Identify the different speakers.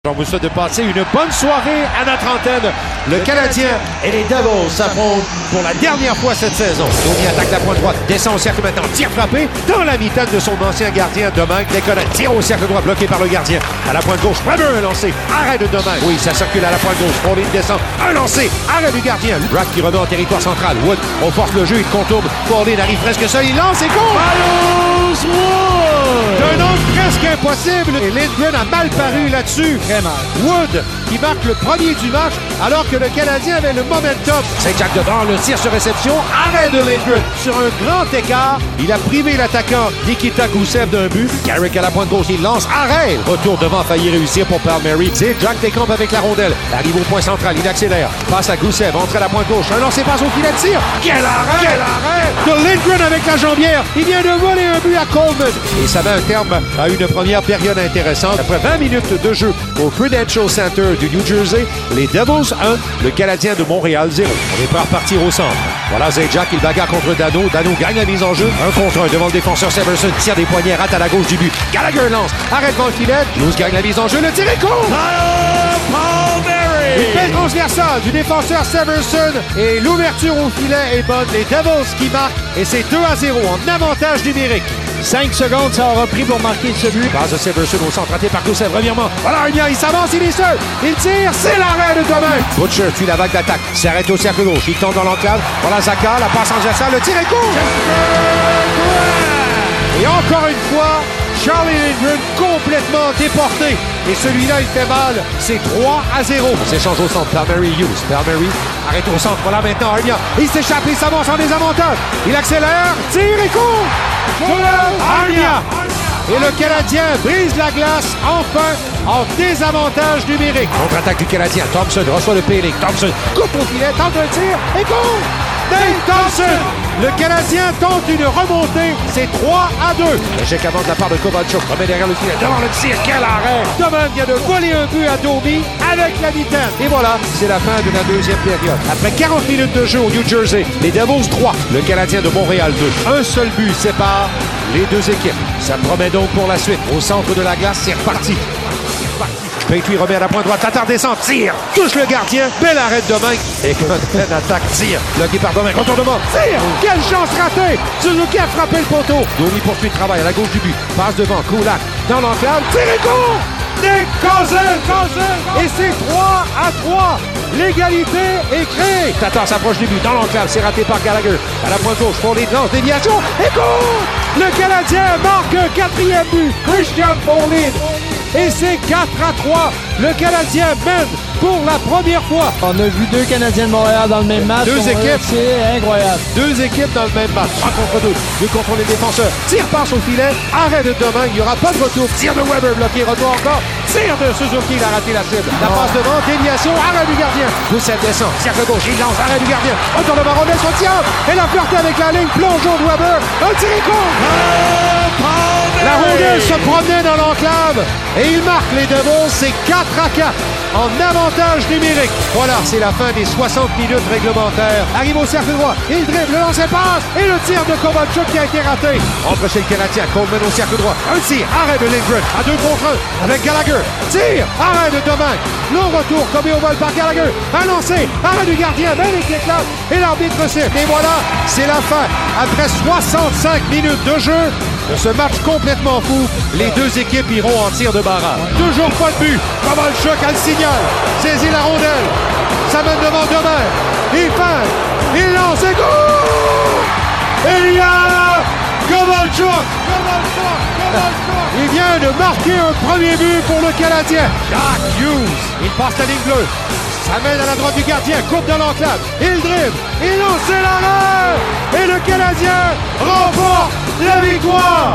Speaker 1: On vous souhaite de passer une bonne soirée à notre antenne. Le Canadien et les Devils s'affrontent pour la dernière fois cette saison. Domi attaque la pointe droite, descend au cercle maintenant, tire frappé dans la mitaine de son ancien gardien Domingue. Descollets tire au cercle droit, bloqué par le gardien. À la pointe gauche, Weber un lancé, arrêt de Domingue. Oui, ça circule à la pointe gauche, Pauline descend, un lancé, arrêt du gardien. Brack qui remet en territoire central. Wood, on force le jeu, il contourne. Pauline arrive presque seul, il lance et goal!
Speaker 2: Miles Wood!
Speaker 1: D'un angle presque impossible. Et Lindgren a mal paru là-dessus.
Speaker 2: Très mal.
Speaker 1: Wood qui marque le premier du match alors que le Canadien avait le momentum. Saint-Jacques devant, le tir sur réception, arrêt de Lindgren. Sur un grand écart, il a privé l'attaquant Nikita Gusev d'un but. Carrick à la pointe gauche, il lance, arrêt. Retour devant, failli réussir pour Palmieri. C'est Jack Descamps avec la rondelle. Arrive au point central, il accélère. Passe à Gusev, entre à la pointe gauche. Un lancé passe au filet de tir. Quel arrêt! Quel arrêt! De Lindgren avec la jambière. Il vient de voler un but à Coleman. Et ça met un terme à une première période intéressante. Après 20 minutes de jeu au Prudential Center du New Jersey, les Devils 1, le Canadien de Montréal 0. On est prêt à repartir au centre. Voilà Zajac, il bagarre contre Dano. Dano gagne la mise en jeu. 1 contre 1 devant le défenseur Severson. Tire des poignets, rate à la gauche du but. Gallagher lance, arrête devant le filet. Hughes gagne la mise en jeu. Le tir est court! Une belle transversale du défenseur Severson et l'ouverture au filet est bonne. Les Devils qui marquent et c'est 2-0 en avantage numérique.
Speaker 2: 5 secondes, ça aura pris pour marquer ce but.
Speaker 1: Passe de Severson au centre, raté par Gusev, revirement. Voilà Armia, il s'avance, il est seul. Il tire, c'est l'arrêt de Domingue. Butcher tue la vague d'attaque, s'arrête au cercle gauche, il tombe dans l'enclave. Voilà Zaka, la passe transversale, le tir est court. Et encore une fois, Charlie Lindgren complètement déporté. Et celui-là, il fait mal. C'est 3-0. On s'échange au centre. Palmieri Hughes. Palmieri arrête au centre. Voilà maintenant Armia. Il s'échappe, il s'avance en désavantage. Il accélère. Tire et court. Armia. Et le Canadien brise la glace, enfin, en désavantage numérique. Contre-attaque du Canadien. Thompson reçoit le Péling. Thompson coupe au filet, tente un tir et court. Nate Thompson. Le Canadien tente une remontée. C'est 3-2. L'échec avant de la part de Kovalchuk. Remet derrière le filet. Devant le tir. Quel arrêt. Domingue vient de voler un but à Domi avec la vitesse. Et voilà, c'est la fin de la deuxième période. Après 40 minutes de jeu au New Jersey, les Devils 3, le Canadien de Montréal 2. Un seul but sépare les deux équipes. Ça promet donc pour la suite. Au centre de la glace, c'est reparti. Petrie remet à la pointe droite, Tatar descend, tire, touche le gardien, bel arrêt de Domingue. Et Cohen attaque, tire, bloqué par Domingue, retournement, tire, quelle chance ratée. Suzuki a frappé le poteau. Domi poursuit le travail à la gauche du but, passe devant, Kulak dans l'enclave, tire et goal. Nick Cousin. Et c'est 3-3. L'égalité est créée. Tatar s'approche du but dans l'enclave, c'est raté par Gallagher. À la pointe gauche, Pauline lance, déviation et goal. Le Canadien marque un 4e but, Christian Pauline. Et c'est 4-3. Le Canadien mène pour la première fois.
Speaker 2: On a vu 2 Canadiens de Montréal dans le même match.
Speaker 1: Deux équipes.
Speaker 2: C'est incroyable.
Speaker 1: 2 équipes dans le même match. 3 contre 2. 2 contre les défenseurs. Tire passe au filet. Arrêt de Domingue. Il n'y aura pas de retour. Tire de Weber bloqué. Retour encore. Tire de Suzuki. Il a raté la cible. La passe devant. Déviation. Arrêt du gardien. Gusev descend. Cercle gauche. Il lance. Arrêt du gardien. Retour de Rondelle. Son tir. Elle a flirté avec la ligne. Plongeon de Weber. Un tir et court. La rondelle se promenait dans l'enclave et il marque les Devils, c'est 4-4 en avantage numérique. Voilà, c'est la fin des 60 minutes réglementaires. Arrive au cercle droit, il dribble, le lancer passe et le tir de Kovalchuk qui a été raté. Entre chez le Canadien, Coleman au cercle droit. Un tir, arrêt de Lindgren à 2 contre 1 avec Gallagher. Tir, arrêt de Domingue. Le retour commis au vol par Gallagher. Un lancer, arrêt du gardien, belle éclate et l'arbitre siffle. Et voilà, c'est la fin. Après 65 minutes de jeu, de ce match complètement fou, les deux équipes iront en tir de barrage. Toujours pas de but. Kovalchuk a le signal. Saisit la rondelle. Ça mène devant Domingue. Il peint. Il lance et goal! Et il y a Kovalchuk. Il vient de marquer un premier but pour le Canadien. Jack Hughes. Il passe la ligne bleue. Ça mène à la droite du gardien, coupe dans l'enclave, il dribble, il lance l'arrêt et le Canadien remporte la victoire.